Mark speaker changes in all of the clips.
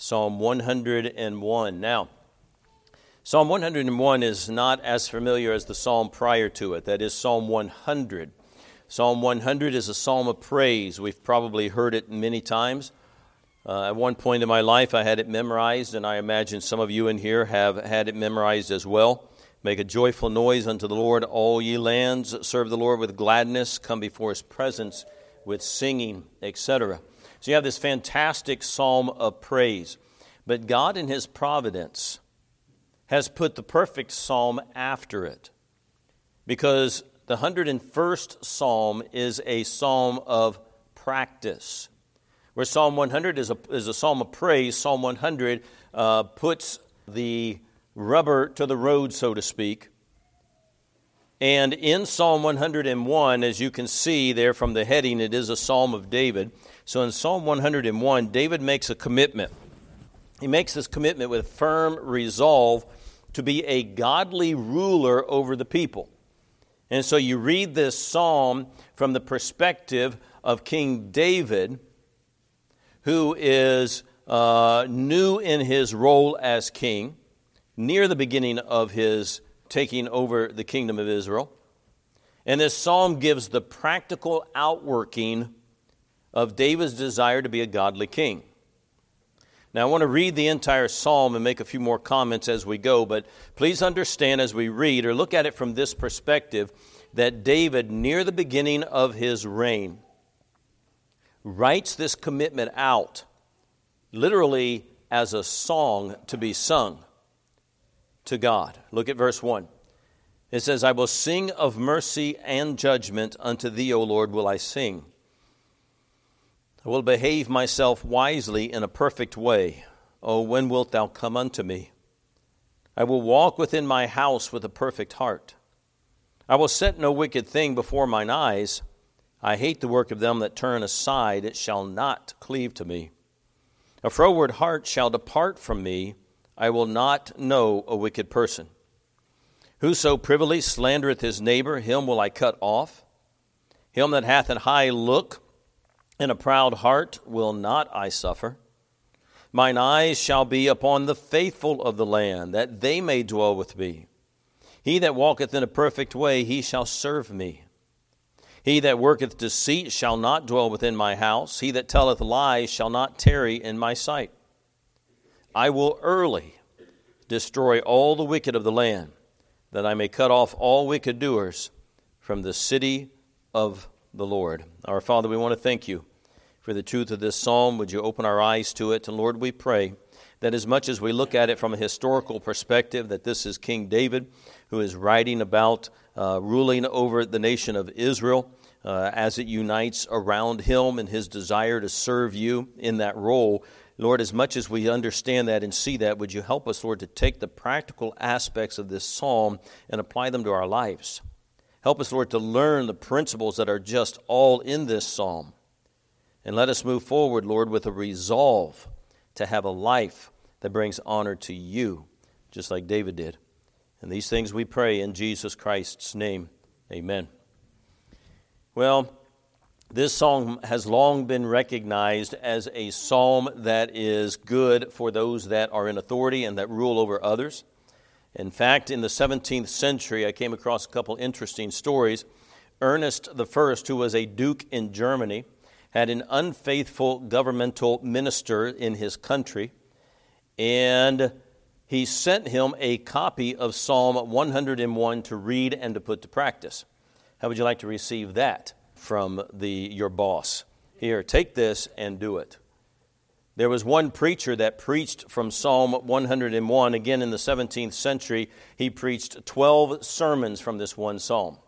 Speaker 1: Psalm 101. Now, Psalm 101 is not as familiar as the psalm prior to it. That is Psalm 100. Psalm 100 is a psalm of praise. We've probably heard it many times. At one point in my life, I had it memorized, and I imagine some of you in here have had it memorized as well. Make a joyful noise unto the Lord, all ye lands. Serve the Lord with gladness. Come before His presence with singing, etc. So you have this fantastic psalm of praise. But God in His providence has put the perfect psalm after it, because the 101st psalm is a psalm of practice. Where Psalm 100 is a psalm of praise, Psalm 100 puts the rubber to the road, so to speak. And in Psalm 101, as you can see there from the heading, it is a psalm of David. So in Psalm 101, David makes a commitment. He makes this commitment with firm resolve to be a godly ruler over the people. And so you read this psalm from the perspective of King David, who is new in his role as king, near the beginning of his taking over the kingdom of Israel. And this psalm gives the practical outworking of David's desire to be a godly king. Now, I want to read the entire psalm and make a few more comments as we go, but please understand as we read, or look at it from this perspective, that David, near the beginning of his reign, writes this commitment out, literally as a song to be sung to God. Look at verse 1. It says, I will sing of mercy and judgment, unto Thee, O Lord, will I sing. I will behave myself wisely in a perfect way. O when wilt Thou come unto me? I will walk within my house with a perfect heart. I will set no wicked thing before mine eyes. I hate the work of them that turn aside. It shall not cleave to me. A froward heart shall depart from me. I will not know a wicked person. Whoso privily slandereth his neighbor, him will I cut off. Him that hath an high look and a proud heart will not I suffer. Mine eyes shall be upon the faithful of the land, that they may dwell with me. He that walketh in a perfect way, he shall serve me. He that worketh deceit shall not dwell within my house. He that telleth lies shall not tarry in my sight. I will early destroy all the wicked of the land, that I may cut off all wicked doers from the city of the Lord. Our Father, we want to thank You for the truth of this psalm. Would You open our eyes to it? And Lord, we pray that as much as we look at it from a historical perspective, that this is King David who is writing about ruling over the nation of Israel as it unites around him and his desire to serve You in that role. Lord, as much as we understand that and see that, would You help us, Lord, to take the practical aspects of this psalm and apply them to our lives. Help us, Lord, to learn the principles that are just all in this psalm. And let us move forward, Lord, with a resolve to have a life that brings honor to You, just like David did. And these things we pray in Jesus Christ's name. Amen. Well, this psalm has long been recognized as a psalm that is good for those that are in authority and that rule over others. In fact, in the 17th century, I came across a couple interesting stories. Ernest I, who was a duke in Germany, had an unfaithful governmental minister in his country, and he sent him a copy of Psalm 101 to read and to put to practice. How would you like to receive that from your boss? Here, take this and do it. There was one preacher that preached from Psalm 101. Again, in the 17th century, he preached 12 sermons from this one psalm,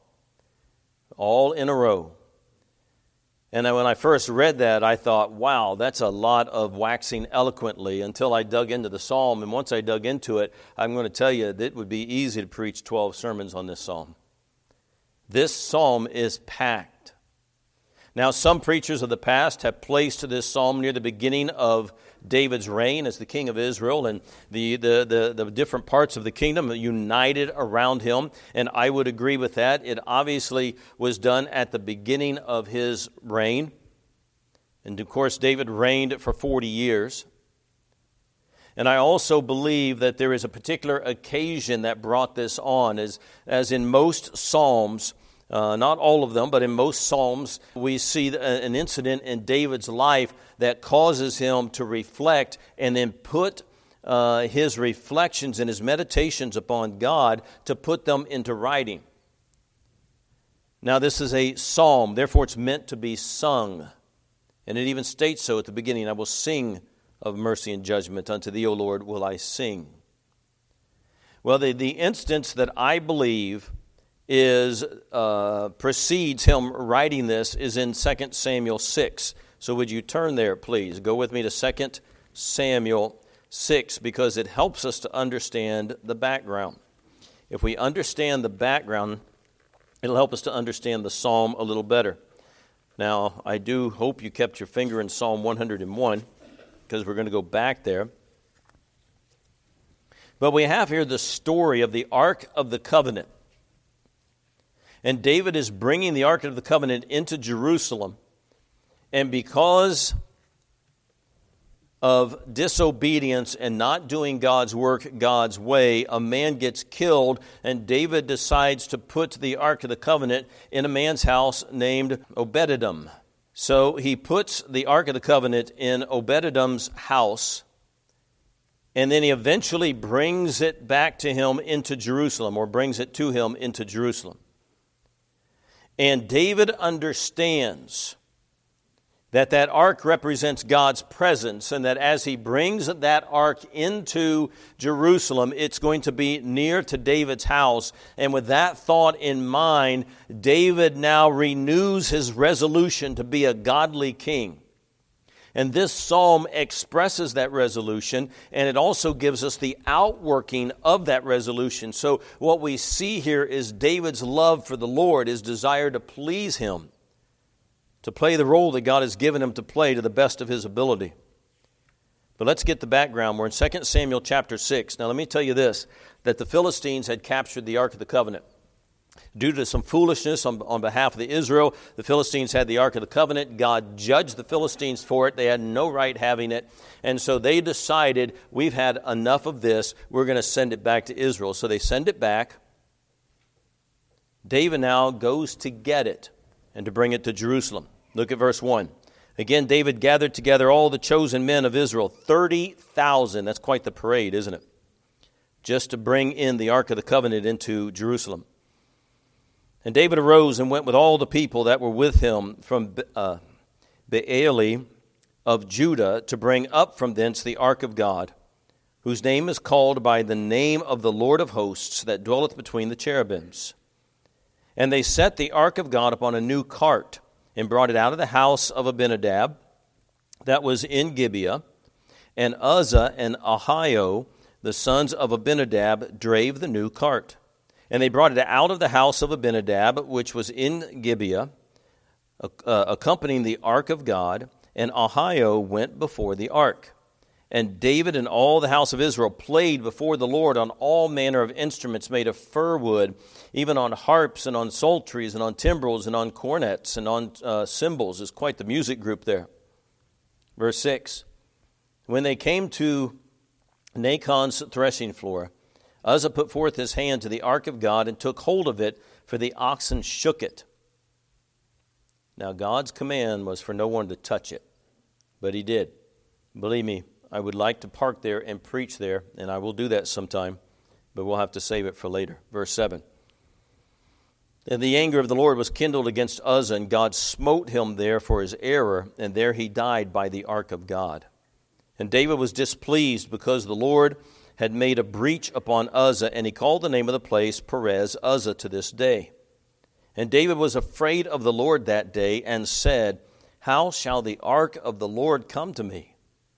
Speaker 1: all in a row. And when I first read that, I thought, wow, that's a lot of waxing eloquently, until I dug into the psalm. And once I dug into it, I'm going to tell you that it would be easy to preach 12 sermons on this psalm. This psalm is packed. Now, some preachers of the past have placed this psalm near the beginning of David's reign as the king of Israel, and the different parts of the kingdom united around him, and I would agree with that. It obviously was done at the beginning of his reign, and of course David reigned for 40 years. And I also believe that there is a particular occasion that brought this on. As in most Psalms, not all of them, but in most Psalms, we see an incident in David's life that causes him to reflect and then put his reflections and his meditations upon God to put them into writing. Now, this is a psalm, therefore it's meant to be sung. And it even states so at the beginning, I will sing of mercy and judgment. Unto thee, O Lord, will I sing. Well, the instance that I believe precedes him writing this is in 2 Samuel 6. So would you turn there, please? Go with me to 2 Samuel 6, because it helps us to understand the background. If we understand the background, it'll help us to understand the psalm a little better. Now, I do hope you kept your finger in Psalm 101, because we're going to go back there. But we have here the story of the Ark of the Covenant. And David is bringing the Ark of the Covenant into Jerusalem. And because of disobedience and not doing God's work God's way, a man gets killed, and David decides to put the Ark of the Covenant in a man's house named Obed-Edom. So he puts the Ark of the Covenant in Obed-Edom's house, and then he eventually brings it back to him into Jerusalem, or brings it to him into Jerusalem. And David understands that ark represents God's presence, and that as he brings that ark into Jerusalem, it's going to be near to David's house. And with that thought in mind, David now renews his resolution to be a godly king. And this psalm expresses that resolution, and it also gives us the outworking of that resolution. So what we see here is David's love for the Lord, his desire to please him, to play the role that God has given him to play to the best of his ability. But let's get the background. We're in 2 Samuel chapter 6. Now let me tell you this, that the Philistines had captured the Ark of the Covenant. Due to some foolishness on behalf of Israel, the Philistines had the Ark of the Covenant. God judged the Philistines for it. They had no right having it. And so they decided, we've had enough of this. We're going to send it back to Israel. So they send it back. David now goes to get it and to bring it to Jerusalem. Look at verse 1. Again, David gathered together all the chosen men of Israel, 30,000. That's quite the parade, isn't it? Just to bring in the Ark of the Covenant into Jerusalem. And David arose and went with all the people that were with him from Baale of Judah to bring up from thence the Ark of God, whose name is called by the name of the Lord of hosts that dwelleth between the cherubims. And they set the Ark of God upon a new cart, and brought it out of the house of Abinadab that was in Gibeah. And Uzzah and Ahio, the sons of Abinadab, drave the new cart. And they brought it out of the house of Abinadab, which was in Gibeah, accompanying the Ark of God. And Ahio went before the Ark. And David and all the house of Israel played before the Lord on all manner of instruments made of fir wood, even on harps and on psalteries and on timbrels and on cornets and on cymbals. Is quite the music group there. Verse 6. When they came to Nachon's threshing floor, Uzzah put forth his hand to the Ark of God and took hold of it, for the oxen shook it. Now God's command was for no one to touch it, but he did. Believe me, I would like to park there and preach there, and I will do that sometime, but we'll have to save it for later. Verse 7. And the anger of the Lord was kindled against Uzzah, and God smote him there for his error, and there he died by the Ark of God. And David was displeased because the Lord had made a breach upon Uzzah, and he called the name of the place Perez Uzzah to this day. And David was afraid of the Lord that day, and said, How shall the ark of the Lord come to me?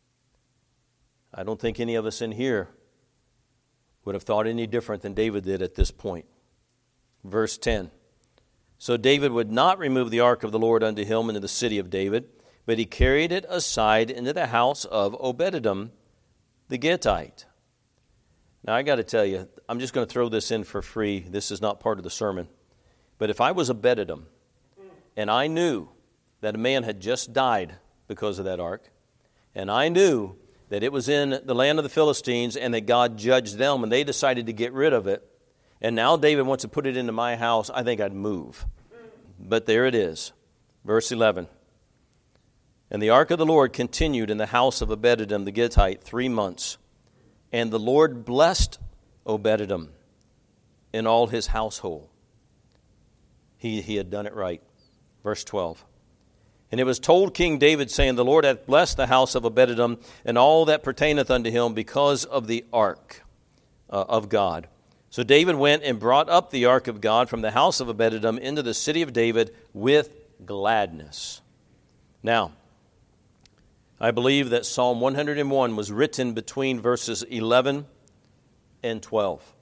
Speaker 1: I don't think any of us in here would have thought any different than David did at this point. Verse 10. So David would not remove the ark of the Lord unto him into the city of David, but he carried it aside into the house of Obed-Edom the Gittite. Now I got to tell you, I'm just going to throw this in for free. This is not part of the sermon. But if I was Obed-Edom and I knew that a man had just died because of that ark, and I knew that it was in the land of the Philistines and that God judged them, and they decided to get rid of it. And now David wants to put it into my house. I think I'd move. But there it is. Verse 11. And the ark of the Lord continued in the house of Obed-Edom the Gittite 3 months. And the Lord blessed Obed-Edom in all his household. He had done it right. Verse 12. And it was told King David, saying, The Lord hath blessed the house of Obed-Edom and all that pertaineth unto him because of the ark of God. So David went and brought up the ark of God from the house of Obed-Edom into the city of David with gladness. Now, I believe that Psalm 101 was written between verses 11 and 12.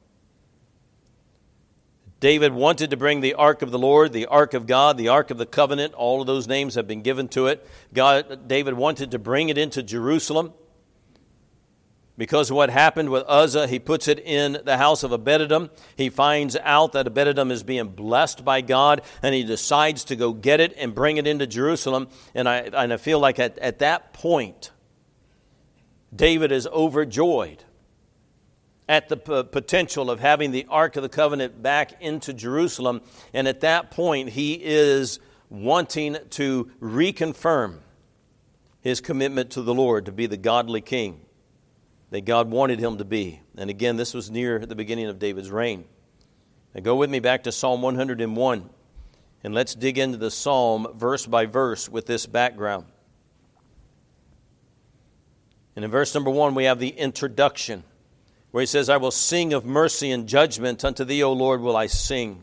Speaker 1: David wanted to bring the ark of the Lord, the ark of God, the ark of the covenant. All of those names have been given to it. David wanted to bring it into Jerusalem. Because of what happened with Uzzah, he puts it in the house of Obed-Edom. He finds out that Obed-Edom is being blessed by God, and he decides to go get it and bring it into Jerusalem. And I feel like at that point, David is overjoyed at the potential of having the Ark of the Covenant back into Jerusalem. And at that point, he is wanting to reconfirm his commitment to the Lord, to be the godly king that God wanted him to be. And again, this was near the beginning of David's reign. Now go with me back to Psalm 101, and let's dig into the psalm verse by verse with this background. And in verse number 1, we have the introduction, where he says, I will sing of mercy and judgment. Unto thee, O Lord, will I sing.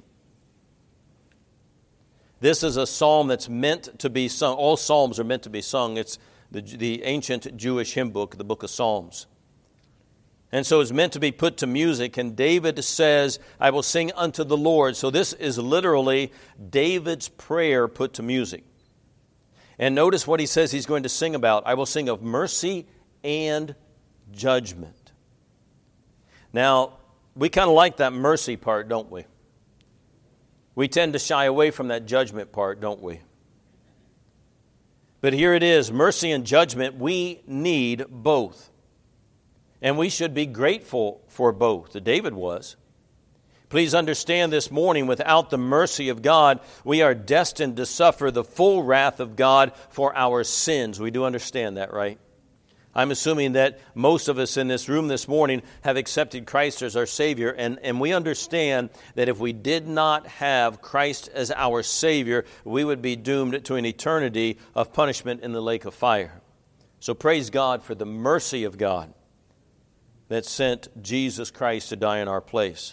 Speaker 1: This is a psalm that's meant to be sung. All psalms are meant to be sung. It's the ancient Jewish hymn book, the book of Psalms. And so it's meant to be put to music. And David says, I will sing unto the Lord. So this is literally David's prayer put to music. And notice what he says he's going to sing about. I will sing of mercy and judgment. Now, we kind of like that mercy part, don't we? We tend to shy away from that judgment part, don't we? But here it is, mercy and judgment, we need both. And we should be grateful for both. David was. Please understand this morning, without the mercy of God, we are destined to suffer the full wrath of God for our sins. We do understand that, right? I'm assuming that most of us in this room this morning have accepted Christ as our Savior, and we understand that if we did not have Christ as our Savior, we would be doomed to an eternity of punishment in the lake of fire. So praise God for the mercy of God that sent Jesus Christ to die in our place.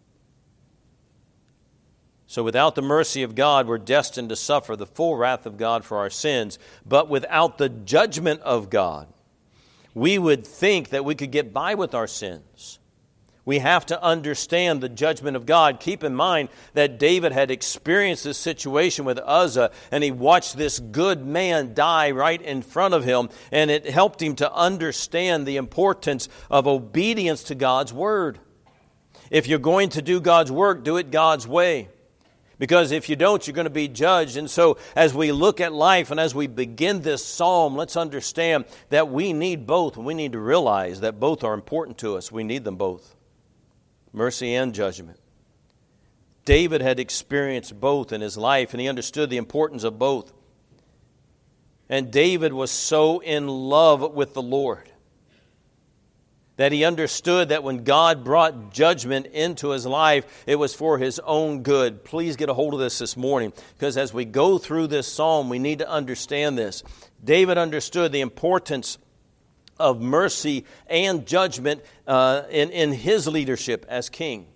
Speaker 1: So without the mercy of God, we're destined to suffer the full wrath of God for our sins. But without the judgment of God, we would think that we could get by with our sins. We have to understand the judgment of God. Keep in mind that David had experienced this situation with Uzzah, and he watched this good man die right in front of him, and it helped him to understand the importance of obedience to God's word. If you're going to do God's work, do it God's way. Because if you don't, you're going to be judged. And so as we look at life and as we begin this psalm, let's understand that we need both. And we need to realize that both are important to us. We need them both. Mercy and judgment. David had experienced both in his life, and he understood the importance of both. And David was so in love with the Lord that he understood that when God brought judgment into his life, it was for his own good. Please get a hold of this morning, because as we go through this psalm, we need to understand this. David understood the importance of mercy and judgment in his leadership as king.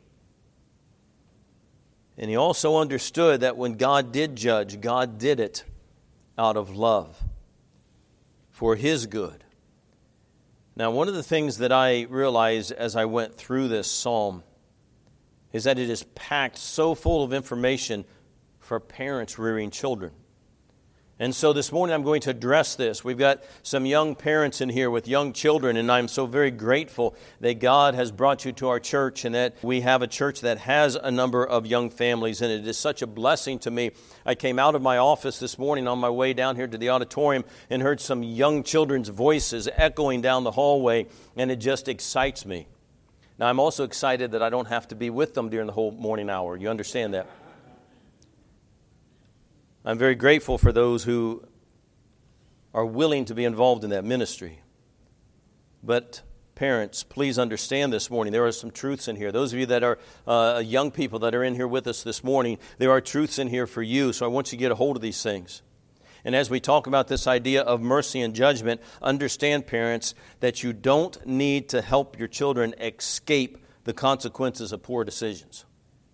Speaker 1: And he also understood that when God did judge, God did it out of love for his good. Now, one of the things that I realized as I went through this psalm is that it is packed so full of information for parents rearing children. And so this morning I'm going to address this. We've got some young parents in here with young children, and I'm so very grateful that God has brought you to our church and that we have a church that has a number of young families, and it is such a blessing to me. I came out of my office this morning on my way down here to the auditorium and heard some young children's voices echoing down the hallway, and it just excites me. Now, I'm also excited that I don't have to be with them during the whole morning hour. You understand that? I'm very grateful for those who are willing to be involved in that ministry. But parents, please understand this morning, there are some truths in here. Those of you that are young people that are in here with us this morning, there are truths in here for you, so I want you to get a hold of these things. And as we talk about this idea of mercy and judgment, understand, parents, that you don't need to help your children escape the consequences of poor decisions.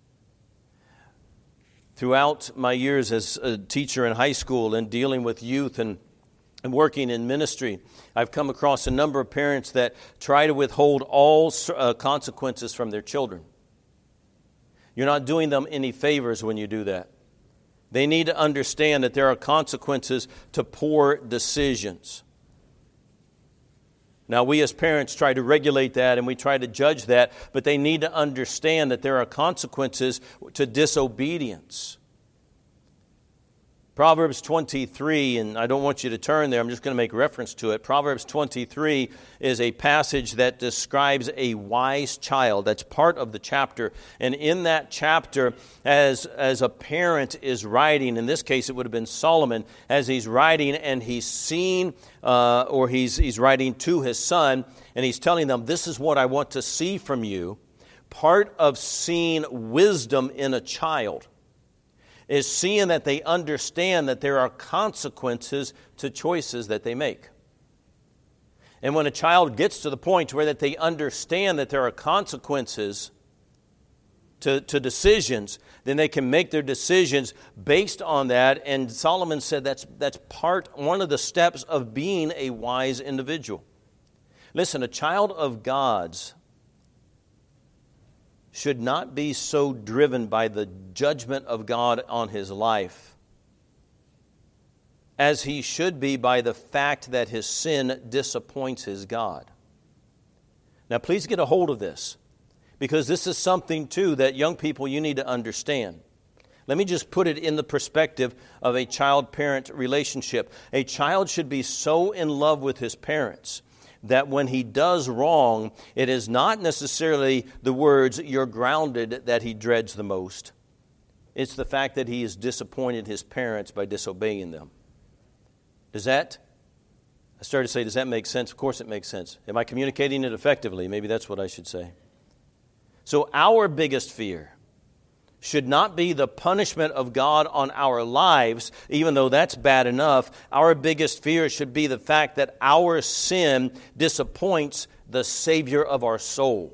Speaker 1: Throughout my years as a teacher in high school and dealing with youth and working in ministry, I've come across a number of parents that try to withhold all consequences from their children. You're not doing them any favors when you do that. They need to understand that there are consequences to poor decisions. Now, we as parents try to regulate that and we try to judge that, but they need to understand that there are consequences to disobedience. Proverbs 23, and I don't want you to turn there, I'm just going to make reference to it. Proverbs 23 is a passage that describes a wise child. That's part of the chapter. And in that chapter, as a parent is writing, in this case it would have been Solomon, as he's writing and he's seen, he's writing to his son, and he's telling them, this is what I want to see from you. Part of seeing wisdom in a child is seeing that they understand that there are consequences to choices that they make. And when a child gets to the point where that they understand that there are consequences to decisions, then they can make their decisions based on that. And Solomon said that's one of the steps of being a wise individual. Listen, a child of God's should not be so driven by the judgment of God on his life as he should be by the fact that his sin disappoints his God. Now, please get a hold of this, because this is something, too, that young people, you need to understand. Let me just put it in the perspective of a child-parent relationship. A child should be so in love with his parents that when he does wrong, it is not necessarily the words, "you're grounded," that he dreads the most. It's the fact that he has disappointed his parents by disobeying them. I started to say, does that make sense? Of course it makes sense. Am I communicating it effectively? Maybe that's what I should say. So our biggest fear should not be the punishment of God on our lives, even though that's bad enough. Our biggest fear should be the fact that our sin disappoints the Savior of our soul.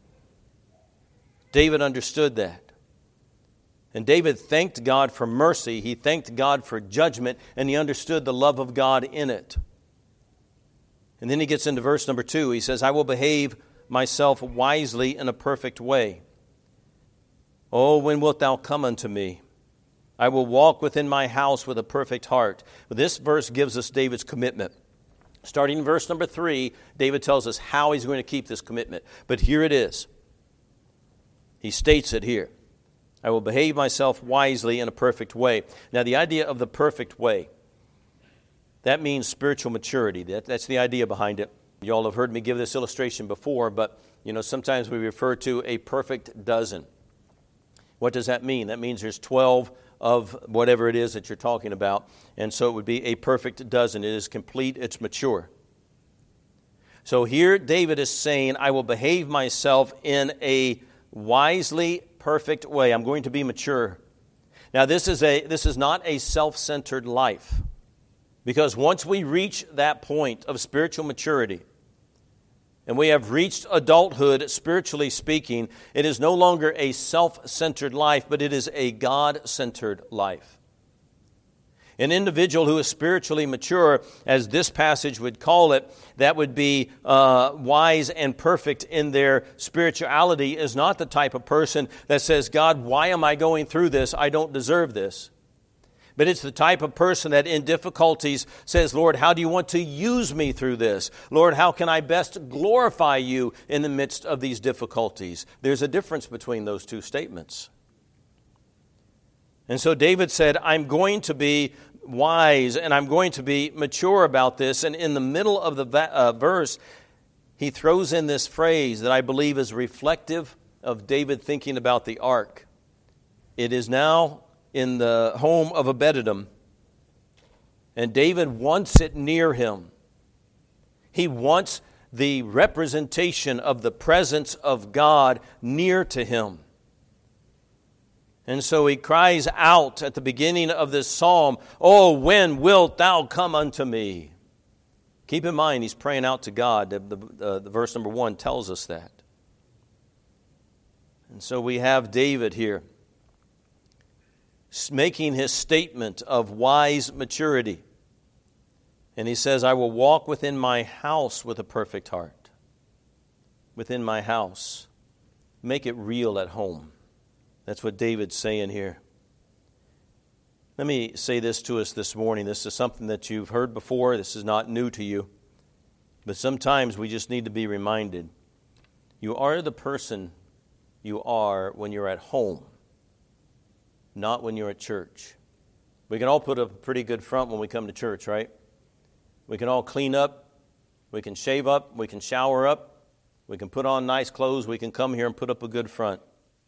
Speaker 1: David understood that. And David thanked God for mercy, he thanked God for judgment, and he understood the love of God in it. And then he gets into verse number 2. He says, I will behave myself wisely in a perfect way. Oh, when wilt thou come unto me? I will walk within my house with a perfect heart. This verse gives us David's commitment. Starting in verse number 3, David tells us how he's going to keep this commitment. But here it is. He states it here. I will behave myself wisely in a perfect way. Now, the idea of the perfect way, that means spiritual maturity. That's the idea behind it. You all have heard me give this illustration before, but sometimes we refer to a perfect dozen. What does that mean? That means there's 12 of whatever it is that you're talking about, and so it would be a perfect dozen. It is complete, it's mature. So here David is saying, I will behave myself in a wisely perfect way. I'm going to be mature. Now this is not a self-centered life, because once we reach that point of spiritual maturity, and we have reached adulthood, spiritually speaking, it is no longer a self-centered life, but it is a God-centered life. An individual who is spiritually mature, as this passage would call it, that would be wise and perfect in their spirituality, is not the type of person that says, God, why am I going through this? I don't deserve this. But it's the type of person that in difficulties says, Lord, how do you want to use me through this? Lord, how can I best glorify you in the midst of these difficulties? There's a difference between those two statements. And so David said, I'm going to be wise and I'm going to be mature about this. And in the middle of the verse, he throws in this phrase that I believe is reflective of David thinking about the ark. It is now in the home of Obed-Edom, and David wants it near him. He wants the representation of the presence of God near to him. And so he cries out at the beginning of this psalm, "Oh, when wilt thou come unto me?" Keep in mind, he's praying out to God. The verse number 1 tells us that. And so we have David here making his statement of wise maturity. And he says, I will walk within my house with a perfect heart. Within my house. Make it real at home. That's what David's saying here. Let me say this to us this morning. This is something that you've heard before. This is not new to you. But sometimes we just need to be reminded. You are the person you are when you're at home, not when you're at church. We can all put up a pretty good front when we come to church, right? We can all clean up, we can shave up, we can shower up, we can put on nice clothes, we can come here and put up a good front.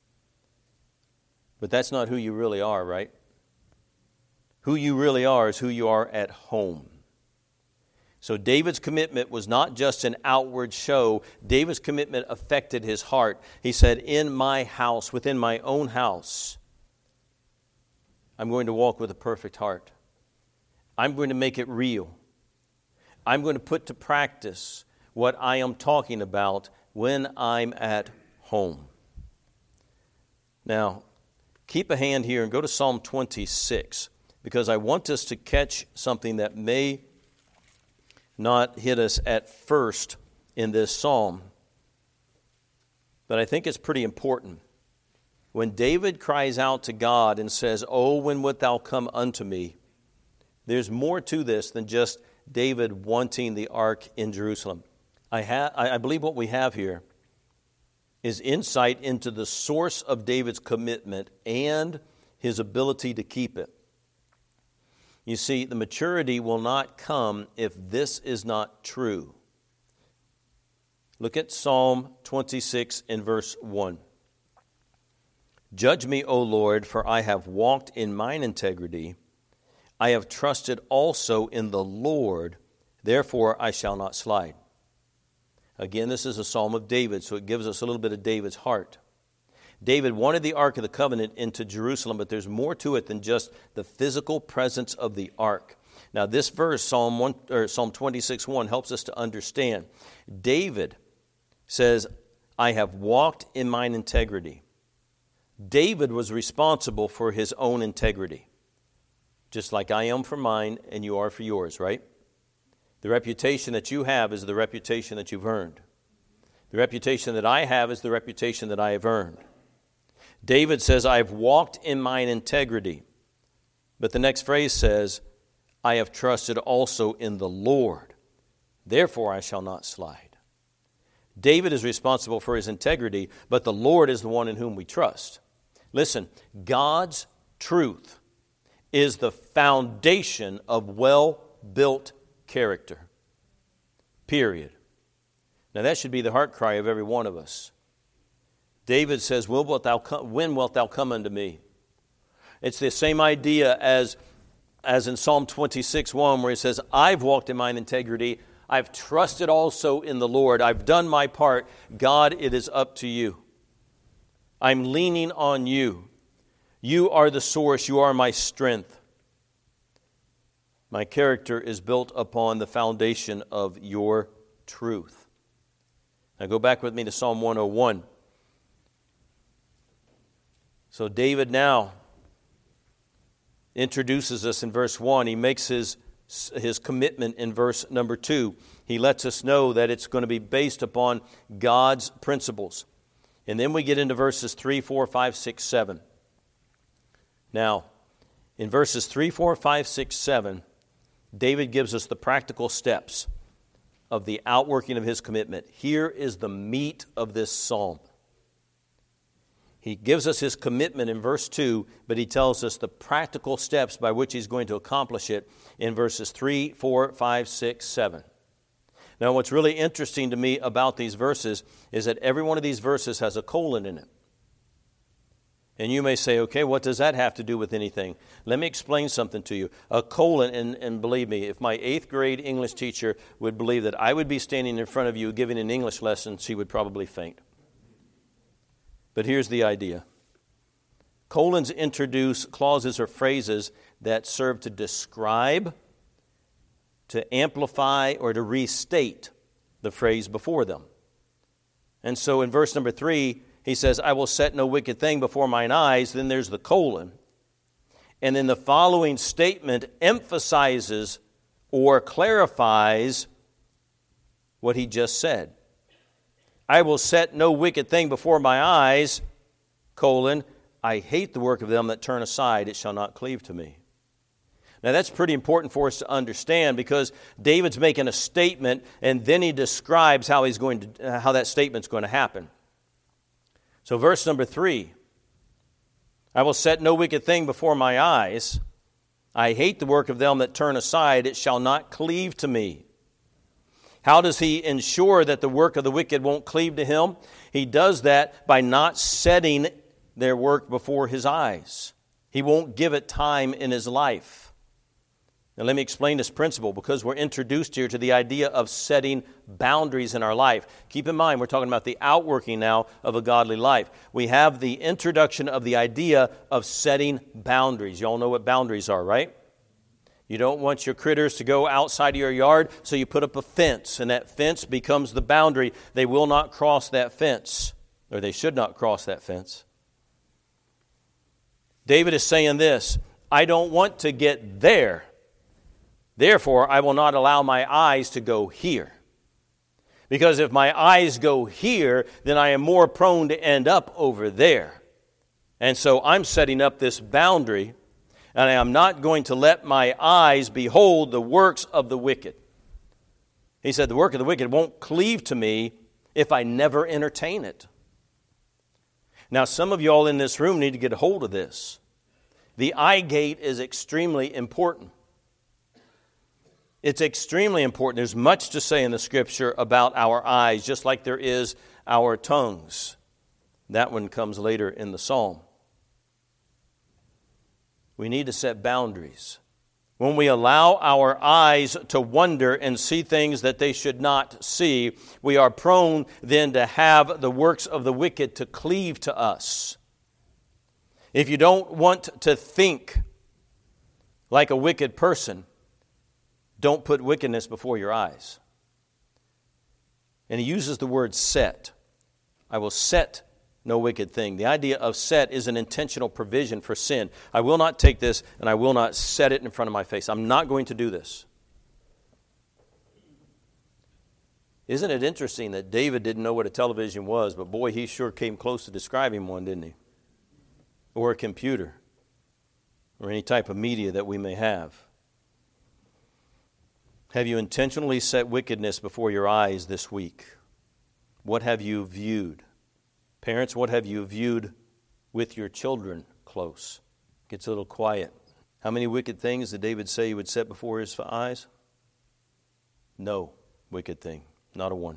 Speaker 1: But that's not who you really are, right? Who you really are is who you are at home. So David's commitment was not just an outward show. David's commitment affected his heart. He said, in my house, within my own house, I'm going to walk with a perfect heart. I'm going to make it real. I'm going to put to practice what I am talking about when I'm at home. Now, keep a hand here and go to Psalm 26, because I want us to catch something that may not hit us at first in this psalm, but I think it's pretty important. When David cries out to God and says, "Oh, when wilt thou come unto me?" there's more to this than just David wanting the ark in Jerusalem. I believe what we have here is insight into the source of David's commitment and his ability to keep it. You see, the maturity will not come if this is not true. Look at Psalm 26 in verse 1. Judge me, O Lord, for I have walked in mine integrity. I have trusted also in the Lord, therefore I shall not slide. Again, this is a psalm of David, so it gives us a little bit of David's heart. David wanted the Ark of the Covenant into Jerusalem, but there's more to it than just the physical presence of the Ark. Now, this verse, Psalm 26:1, helps us to understand. David says, I have walked in mine integrity. David was responsible for his own integrity, just like I am for mine and you are for yours, right? The reputation that you have is the reputation that you've earned. The reputation that I have is the reputation that I have earned. David says, I have walked in mine integrity. But the next phrase says, I have trusted also in the Lord. Therefore I shall not slide. David is responsible for his integrity, but the Lord is the one in whom we trust. Listen, God's truth is the foundation of well-built character. Period. Now that should be the heart cry of every one of us. David says, when wilt thou come unto me? It's the same idea as in Psalm 26:1, where he says, I've walked in mine integrity. I've trusted also in the Lord. I've done my part. God, it is up to you. I'm leaning on you. You are the source. You are my strength. My character is built upon the foundation of your truth. Now go back with me to Psalm 101. So David now introduces us in verse 1. He makes his commitment in verse number 2. He lets us know that it's going to be based upon God's principles. And then we get into verses 3, 4, 5, 6, 7. Now, In verses 3, 4, 5, 6, 7, David gives us the practical steps of the outworking of his commitment. Here is the meat of this psalm. He gives us his commitment in verse 2, but he tells us the practical steps by which he's going to accomplish it in verses 3, 4, 5, 6, 7. Now, what's really interesting to me about these verses is that every one of these verses has a colon in it. And you may say, okay, what does that have to do with anything? Let me explain something to you. A colon, and believe me, if my 8th grade English teacher would believe that I would be standing in front of you giving an English lesson, she would probably faint. But here's the idea. Colons introduce clauses or phrases that serve to describe, to amplify, or to restate the phrase before them. And so in verse number 3, he says, I will set no wicked thing before mine eyes. Then there's the colon. And then the following statement emphasizes or clarifies what he just said. I will set no wicked thing before my eyes, colon, I hate the work of them that turn aside, it shall not cleave to me. Now that's pretty important for us to understand because David's making a statement and then he describes how that statement's going to happen. So verse number 3, I will set no wicked thing before my eyes. I hate the work of them that turn aside. It shall not cleave to me. How does he ensure that the work of the wicked won't cleave to him? He does that by not setting their work before his eyes. He won't give it time in his life. Now let me explain this principle because we're introduced here to the idea of setting boundaries in our life. Keep in mind, we're talking about the outworking now of a godly life. We have the introduction of the idea of setting boundaries. You all know what boundaries are, right? You don't want your critters to go outside of your yard, so you put up a fence, and that fence becomes the boundary. They will not cross that fence, or they should not cross that fence. David is saying this, I don't want to get there. Therefore, I will not allow my eyes to go here. Because if my eyes go here, then I am more prone to end up over there. And so I'm setting up this boundary, and I am not going to let my eyes behold the works of the wicked. He said, the work of the wicked won't cleave to me if I never entertain it. Now, some of you all in this room need to get a hold of this. The eye gate is extremely important. It's extremely important. There's much to say in the Scripture about our eyes, just like there is our tongues. That one comes later in the Psalm. We need to set boundaries. When we allow our eyes to wander and see things that they should not see, we are prone then to have the works of the wicked to cleave to us. If you don't want to think like a wicked person, don't put wickedness before your eyes. And he uses the word set. I will set no wicked thing. The idea of set is an intentional provision for sin. I will not take this and I will not set it in front of my face. I'm not going to do this. Isn't it interesting that David didn't know what a television was, but boy, he sure came close to describing one, didn't he? Or a computer, or any type of media that we may have. Have you intentionally set wickedness before your eyes this week? What have you viewed? Parents, what have you viewed with your children close? Gets a little quiet. How many wicked things did David say he would set before his eyes? No wicked thing, not a one.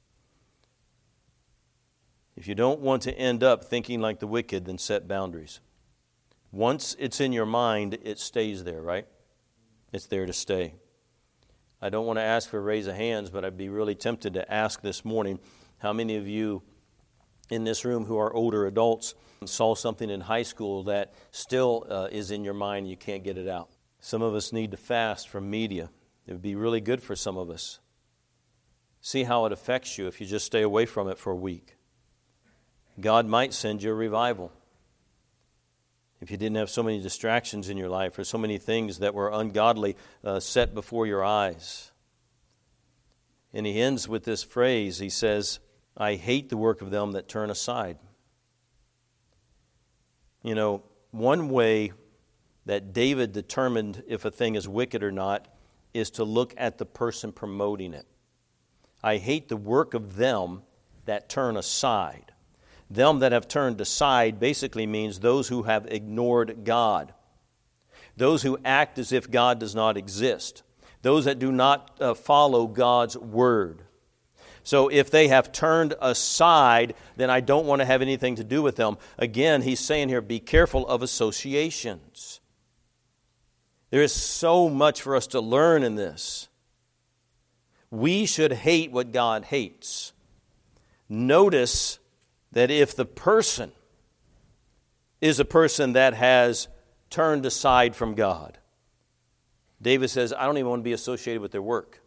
Speaker 1: If you don't want to end up thinking like the wicked, then set boundaries. Once it's in your mind, it stays there, right? It's there to stay. I don't want to ask for a raise of hands, but I'd be really tempted to ask this morning, how many of you in this room who are older adults saw something in high school that still is in your mind and you can't get it out? Some of us need to fast from media. It would be really good for some of us. See how it affects you if you just stay away from it for a week. God might send you a revival. If you didn't have so many distractions in your life or so many things that were ungodly set before your eyes. And he ends with this phrase. He says, I hate the work of them that turn aside. You know, one way that David determined if a thing is wicked or not is to look at the person promoting it. I hate the work of them that turn aside. Them that have turned aside basically means those who have ignored God. Those who act as if God does not exist. Those that do not follow God's word. So if they have turned aside, then I don't want to have anything to do with them. Again, he's saying here, be careful of associations. There is so much for us to learn in this. We should hate what God hates. Notice that if the person is a person that has turned aside from God, David says, I don't even want to be associated with their work.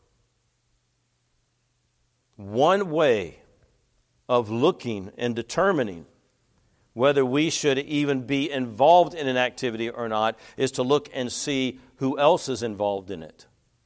Speaker 1: One way of looking and determining whether we should even be involved in an activity or not is to look and see who else is involved in it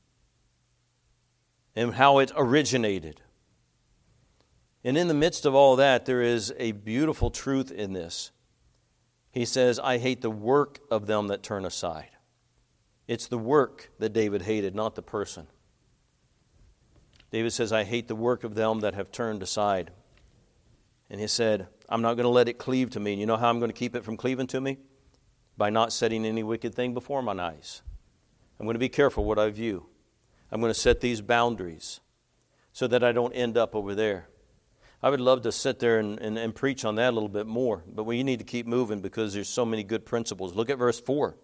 Speaker 1: and how it originated. And in the midst of all that, there is a beautiful truth in this. He says, I hate the work of them that turn aside. It's the work that David hated, not the person. David says, I hate the work of them that have turned aside. And he said, I'm not going to let it cleave to me. And you know how I'm going to keep it from cleaving to me? By not setting any wicked thing before mine eyes. I'm going to be careful what I view. I'm going to set these boundaries so that I don't end up over there. I would love to sit there and preach on that a little bit more, but we need to keep moving because there's so many good principles. Look at verse 4.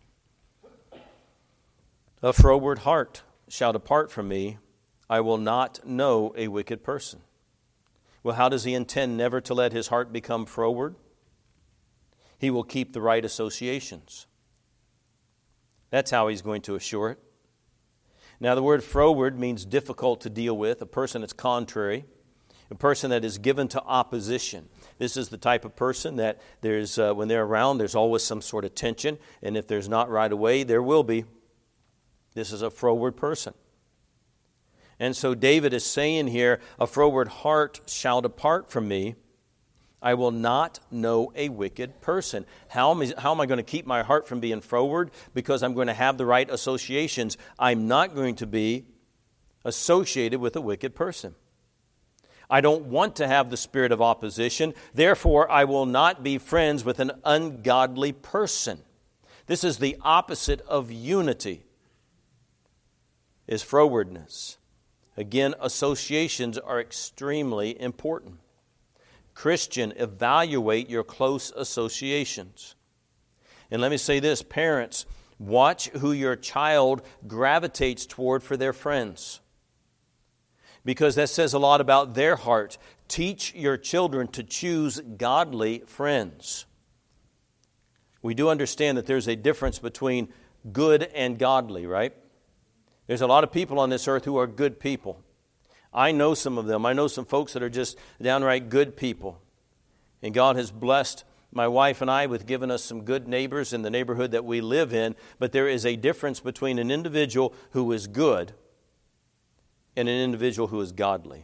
Speaker 1: A froward heart shall depart from me. I will not know a wicked person. Well, how does he intend never to let his heart become froward? He will keep the right associations. That's how he's going to assure it. Now, the word froward means difficult to deal with, a person that's contrary, a person that is given to opposition. This is the type of person that there's when they're around, there's always some sort of tension, and if there's not right away, there will be. This is a froward person. And so David is saying here, a froward heart shall depart from me. I will not know a wicked person. How am I going to keep my heart from being froward? Because I'm going to have the right associations. I'm not going to be associated with a wicked person. I don't want to have the spirit of opposition. Therefore, I will not be friends with an ungodly person. This is the opposite of unity, is frowardness. Again, associations are extremely important. Christian, evaluate your close associations. And let me say this, parents, watch who your child gravitates toward for their friends. Because that says a lot about their heart. Teach your children to choose godly friends. We do understand that there's a difference between good and godly, right? There's a lot of people on this earth who are good people. I know some of them. I know some folks that are just downright good people. And God has blessed my wife and I with giving us some good neighbors in the neighborhood that we live in. But there is a difference between an individual who is good and an individual who is godly.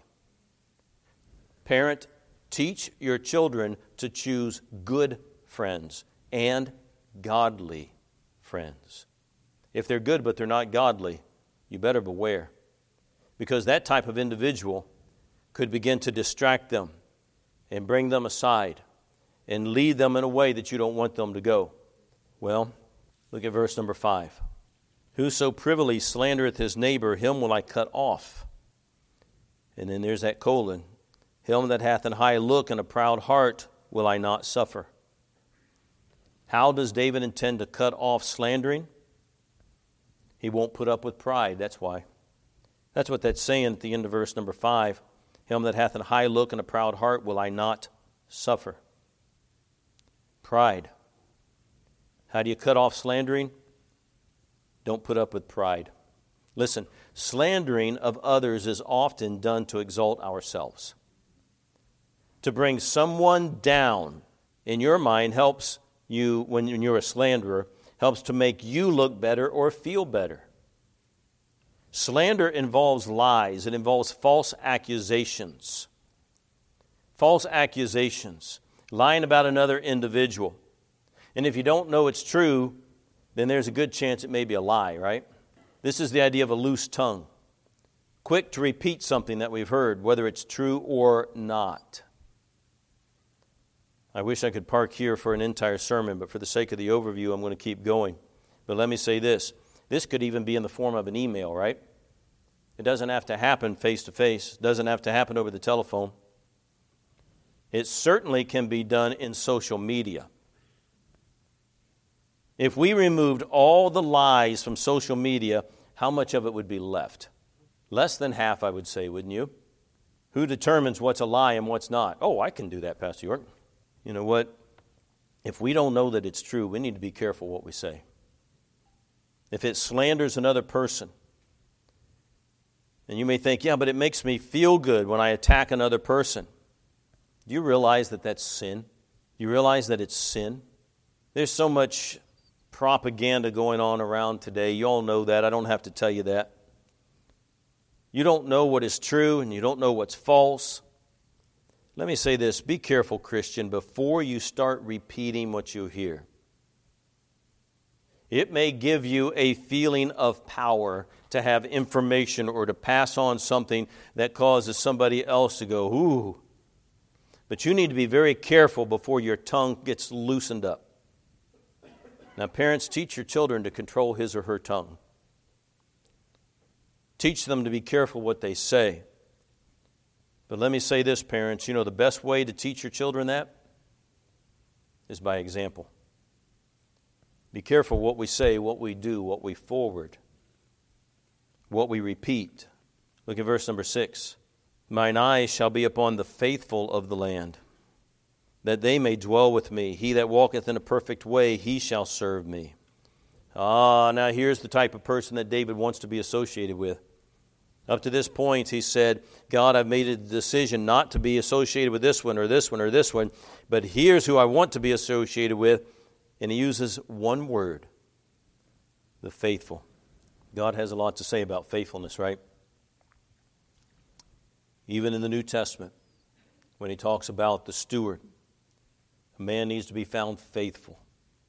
Speaker 1: Parent, teach your children to choose good friends and godly friends. If they're good but they're not godly, you better beware. Because that type of individual could begin to distract them and bring them aside and lead them in a way that you don't want them to go. Well, look at verse number 5. Whoso privily slandereth his neighbor, him will I cut off. And then there's that colon. Him that hath an high look and a proud heart will I not suffer. How does David intend to cut off slandering? He won't put up with pride, that's why. That's what that's saying at the end of verse number 5. Him that hath an high look and a proud heart will I not suffer. Pride. How do you cut off slandering? Don't put up with pride. Listen, slandering of others is often done to exalt ourselves. To bring someone down in your mind helps you, when you're a slanderer, helps to make you look better or feel better. Slander involves lies. It involves false accusations. False accusations. Lying about another individual. And if you don't know it's true, then there's a good chance it may be a lie, right? This is the idea of a loose tongue. Quick to repeat something that we've heard, whether it's true or not. I wish I could park here for an entire sermon, but for the sake of the overview, I'm going to keep going. But let me say this. This could even be in the form of an email, right? It doesn't have to happen face-to-face. It doesn't have to happen over the telephone. It certainly can be done in social media. If we removed all the lies from social media, how much of it would be left? Less than half, I would say, wouldn't you? Who determines what's a lie and what's not? Oh, I can do that, Pastor York. You know what? If we don't know that it's true, we need to be careful what we say. If it slanders another person, and you may think, yeah, but it makes me feel good when I attack another person. Do you realize that that's sin? Do you realize that it's sin? There's so much propaganda going on around today. You all know that. I don't have to tell you that. You don't know what is true and you don't know what's false. Let me say this. Be careful, Christian, before you start repeating what you hear. It may give you a feeling of power to have information or to pass on something that causes somebody else to go, ooh. But you need to be very careful before your tongue gets loosened up. Now, parents, teach your children to control his or her tongue. Teach them to be careful what they say. But let me say this, parents, you know the best way to teach your children that is by example. Be careful what we say, what we do, what we forward, what we repeat. Look at verse number 6. Mine eyes shall be upon the faithful of the land, that they may dwell with me. He that walketh in a perfect way, he shall serve me. Now here's the type of person that David wants to be associated with. Up to this point, he said, God, I've made a decision not to be associated with this one or this one or this one, but here's who I want to be associated with. And he uses one word, the faithful. God has a lot to say about faithfulness, right? Even in the New Testament, when he talks about the steward, a man needs to be found faithful.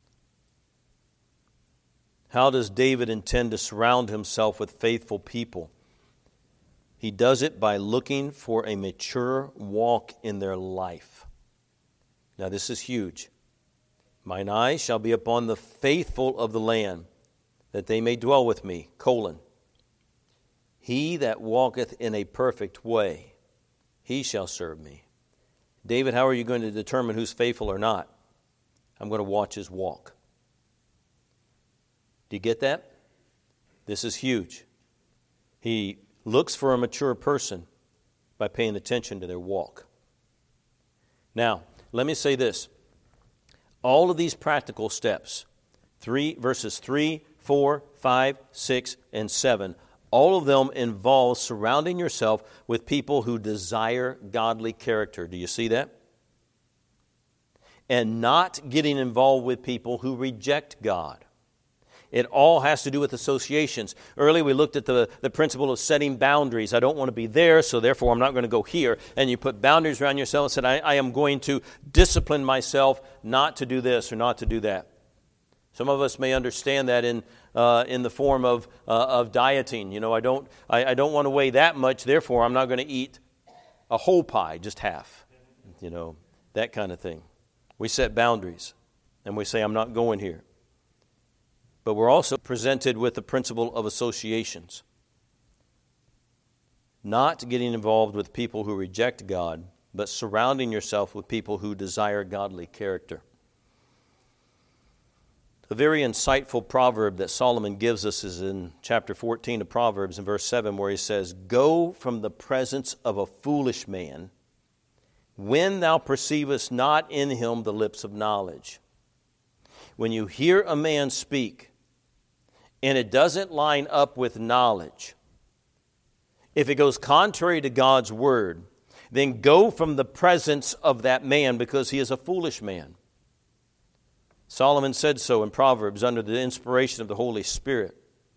Speaker 1: How does David intend to surround himself with faithful people? He does it by looking for a mature walk in their life. Now this is huge. Mine eyes shall be upon the faithful of the land, that they may dwell with me, : he that walketh in a perfect way, he shall serve me. David, how are you going to determine who's faithful or not? I'm going to watch his walk. Do you get that? This is huge. He looks for a mature person by paying attention to their walk. Now, let me say this. All of these practical steps, verses 3, 4, 5, 6, and 7, all of them involve surrounding yourself with people who desire godly character. Do you see that? And not getting involved with people who reject God. It all has to do with associations. Earlier we looked at the principle of setting boundaries. I don't want to be there, so therefore I'm not going to go here. And you put boundaries around yourself and said, I am going to discipline myself not to do this or not to do that. Some of us may understand that in the form of dieting. You know, I don't want to weigh that much, therefore I'm not going to eat a whole pie, just half. You know, that kind of thing. We set boundaries and we say, I'm not going here. But we're also presented with the principle of associations. Not getting involved with people who reject God, but surrounding yourself with people who desire godly character. A very insightful proverb that Solomon gives us is in chapter 14 of Proverbs in verse 7, where he says, Go from the presence of a foolish man, when thou perceivest not in him the lips of knowledge. When you hear a man speak, and it doesn't line up with knowledge, if it goes contrary to God's word, then go from the presence of that man, because he is a foolish man. Solomon said so in Proverbs under the inspiration of the Holy Spirit.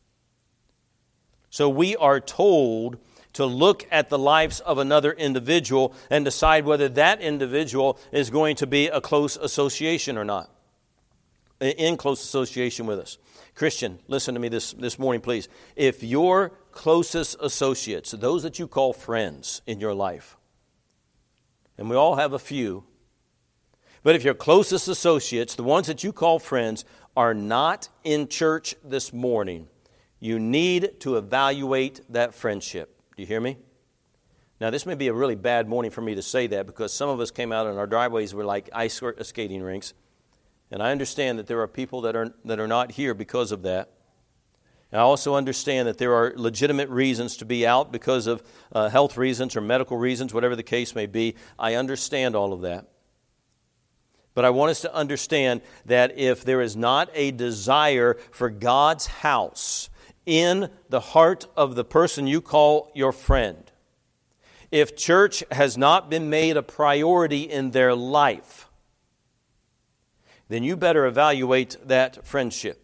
Speaker 1: So we are told to look at the lives of another individual and decide whether that individual is going to be a close association or not. in close association with us. Christian, listen to me this morning, please. If your closest associates, those that you call friends in your life, and we all have a few, but if your closest associates, the ones that you call friends, are not in church this morning, you need to evaluate that friendship. Do you hear me? Now, this may be a really bad morning for me to say that because some of us came out and our driveways were like ice skating rinks. And I understand that there are people that are not here because of that. And I also understand that there are legitimate reasons to be out because of health reasons or medical reasons, whatever the case may be. I understand all of that. But I want us to understand that if there is not a desire for God's house in the heart of the person you call your friend, if church has not been made a priority in their life, then you better evaluate that friendship.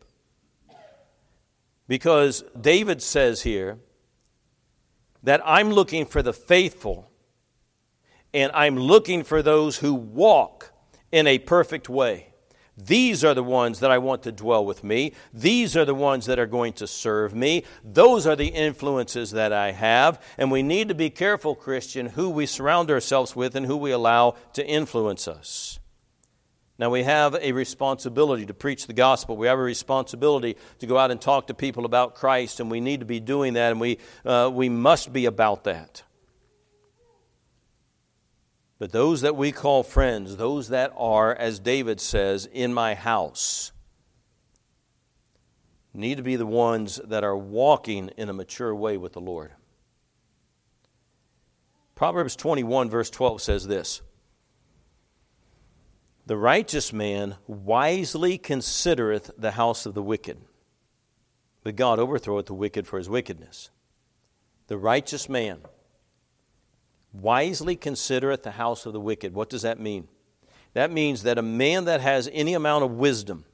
Speaker 1: Because David says here that I'm looking for the faithful and I'm looking for those who walk in a perfect way. These are the ones that I want to dwell with me. These are the ones that are going to serve me. Those are the influences that I have. And we need to be careful, Christian, who we surround ourselves with and who we allow to influence us. Now, we have a responsibility to preach the gospel. We have a responsibility to go out and talk to people about Christ, and we need to be doing that, and we must be about that. But those that we call friends, those that are, as David says, in my house, need to be the ones that are walking in a mature way with the Lord. Proverbs 21, verse 12 says this: "The righteous man wisely considereth the house of the wicked, but God overthroweth the wicked for his wickedness." The righteous man wisely considereth the house of the wicked. What does that mean? That means that a man that has any amount of wisdom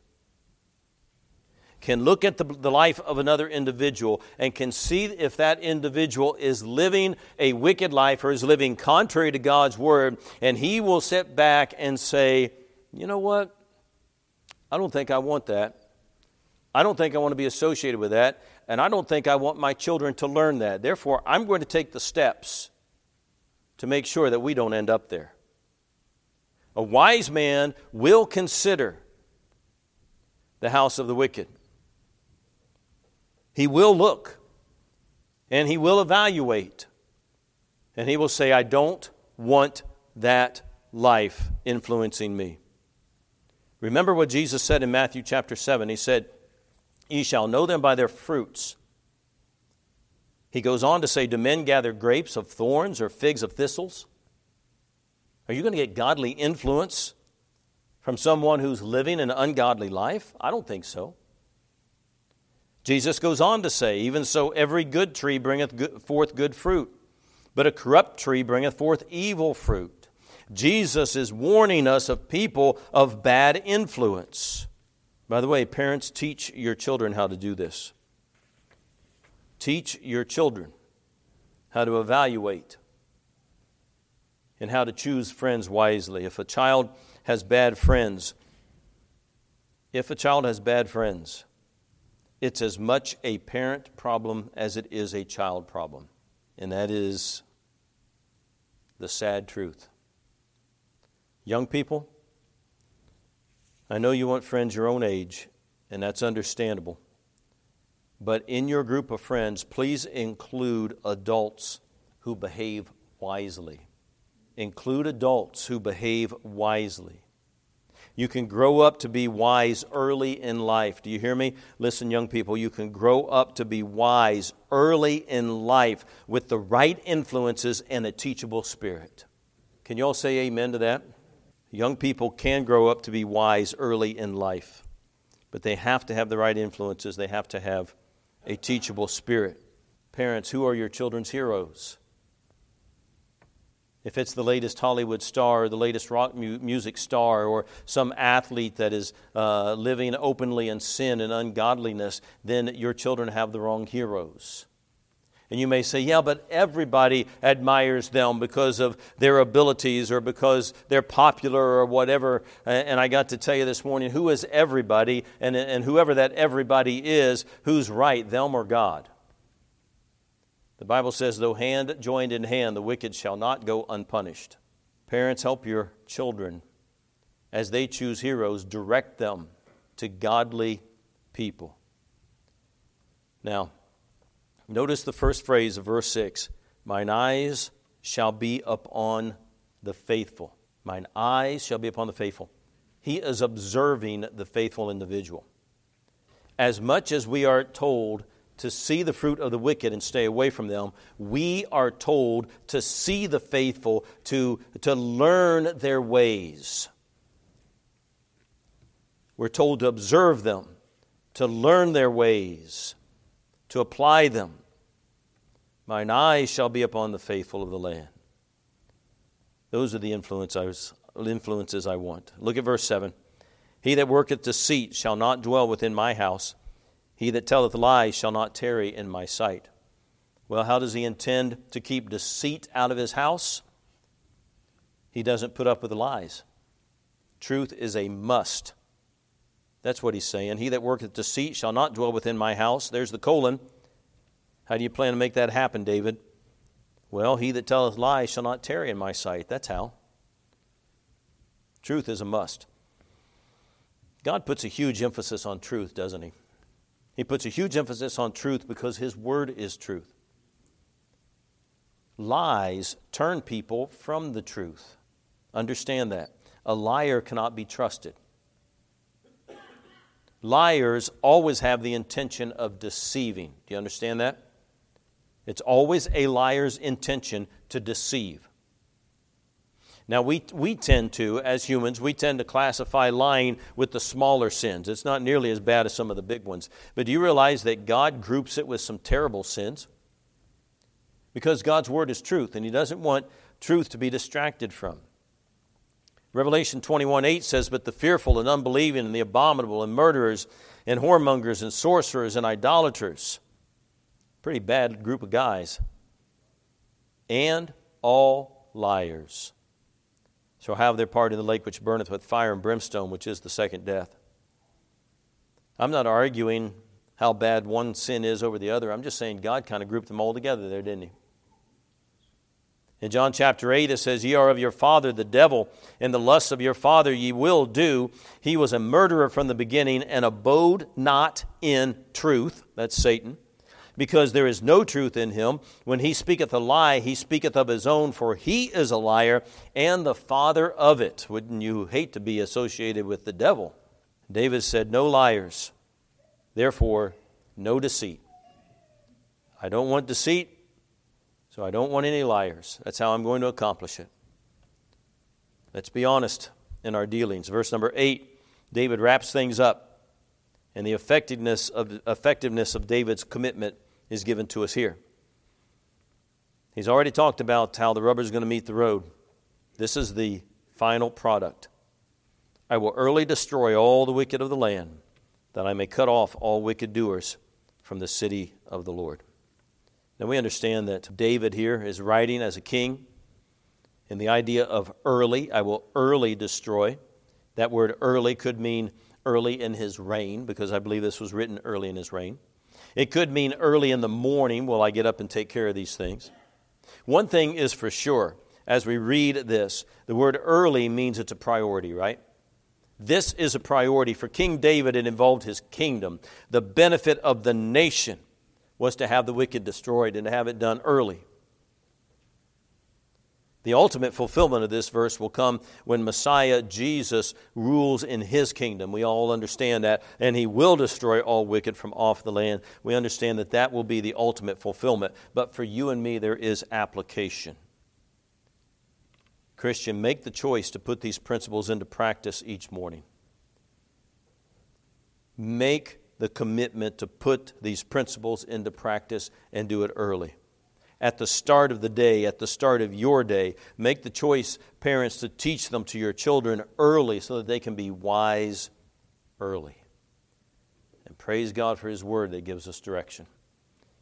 Speaker 1: can look at the life of another individual and can see if that individual is living a wicked life or is living contrary to God's word, and he will sit back and say, you know what? I don't think I want that. I don't think I want to be associated with that, and I don't think I want my children to learn that. Therefore, I'm going to take the steps to make sure that we don't end up there. A wise man will consider the house of the wicked. He will look, and he will evaluate, and he will say, I don't want that life influencing me. Remember what Jesus said in Matthew chapter 7. He said, "Ye shall know them by their fruits." He goes on to say, do men gather grapes of thorns or figs of thistles? Are you going to get godly influence from someone who's living an ungodly life? I don't think so. Jesus goes on to say, even so every good tree bringeth forth good fruit, but a corrupt tree bringeth forth evil fruit. Jesus is warning us of people of bad influence. By the way, parents, teach your children how to do this. Teach your children how to evaluate and how to choose friends wisely. If a child has bad friends, it's as much a parent problem as it is a child problem. And that is the sad truth. Young people, I know you want friends your own age, and that's understandable. But in your group of friends, please include adults who behave wisely. Include adults who behave wisely. You can grow up to be wise early in life. Do you hear me? Listen, young people, you can grow up to be wise early in life with the right influences and a teachable spirit. Can you all say amen to that? Young people can grow up to be wise early in life, but they have to have the right influences. They have to have a teachable spirit. Parents, who are your children's heroes? If it's the latest Hollywood star or the latest rock music star or some athlete that is living openly in sin and ungodliness, then your children have the wrong heroes. And you may say, yeah, but everybody admires them because of their abilities or because they're popular or whatever. And I got to tell you this morning, who is everybody? And whoever that everybody is, who's right, them or God? The Bible says, though hand joined in hand, the wicked shall not go unpunished. Parents, help your children. As they choose heroes, direct them to godly people. Now, notice the first phrase of verse 6. Mine eyes shall be upon the faithful. Mine eyes shall be upon the faithful. He is observing the faithful individual. As much as we are told to see the fruit of the wicked and stay away from them, we are told to see the faithful, to learn their ways. We're told to observe them, to learn their ways, to apply them. Mine eyes shall be upon the faithful of the land. Those are the influences I want. Look at verse 7. He that worketh deceit shall not dwell within my house. He that telleth lies shall not tarry in my sight. Well, how does he intend to keep deceit out of his house? He doesn't put up with lies. Truth is a must. That's what he's saying. He that worketh deceit shall not dwell within my house. There's the colon. How do you plan to make that happen, David? Well, he that telleth lies shall not tarry in my sight. That's how. Truth is a must. God puts a huge emphasis on truth, doesn't he? He puts a huge emphasis on truth because his word is truth. Lies turn people from the truth. Understand that. A liar cannot be trusted. Liars always have the intention of deceiving. Do you understand that? It's always a liar's intention to deceive. Now, we tend to, as humans, we tend to classify lying with the smaller sins. It's not nearly as bad as some of the big ones. But do you realize that God groups it with some terrible sins? Because God's word is truth, and he doesn't want truth to be distracted from. Revelation 21:8 says, but the fearful and unbelieving and the abominable and murderers and whoremongers and sorcerers and idolaters, pretty bad group of guys, and all liars shall have their part in the lake which burneth with fire and brimstone, which is the second death. I'm not arguing how bad one sin is over the other. I'm just saying God kind of grouped them all together there, didn't he? In John chapter 8, it says, ye are of your father the devil, and the lusts of your father ye will do. He was a murderer from the beginning, and abode not in truth. That's Satan. Because there is no truth in him. When he speaketh a lie, he speaketh of his own, for he is a liar and the father of it. Wouldn't you hate to be associated with the devil? David said, no liars, therefore no deceit. I don't want deceit, so I don't want any liars. That's how I'm going to accomplish it. Let's be honest in our dealings. Verse number 8, David wraps things up. And the effectiveness of David's commitment is given to us here. He's already talked about how the rubber is going to meet the road. This is the final product. I will early destroy all the wicked of the land, that I may cut off all wicked doers from the city of the Lord. Now we understand that David here is writing as a king, and the idea of early, I will early destroy. That word early could mean early in his reign, because I believe this was written early in his reign. It could mean early in the morning, will I get up and take care of these things. One thing is for sure, as we read this, the word early means it's a priority, right? This is a priority. For King David, it involved his kingdom. The benefit of the nation was to have the wicked destroyed and to have it done early. The ultimate fulfillment of this verse will come when Messiah, Jesus, rules in his kingdom. We all understand that. And he will destroy all wicked from off the land. We understand that that will be the ultimate fulfillment. But for you and me, there is application. Christian, make the choice to put these principles into practice each morning. Make the commitment to put these principles into practice and do it early. At the start of the day, at the start of your day, make the choice, parents, to teach them to your children early so that they can be wise early. And praise God for his word that gives us direction.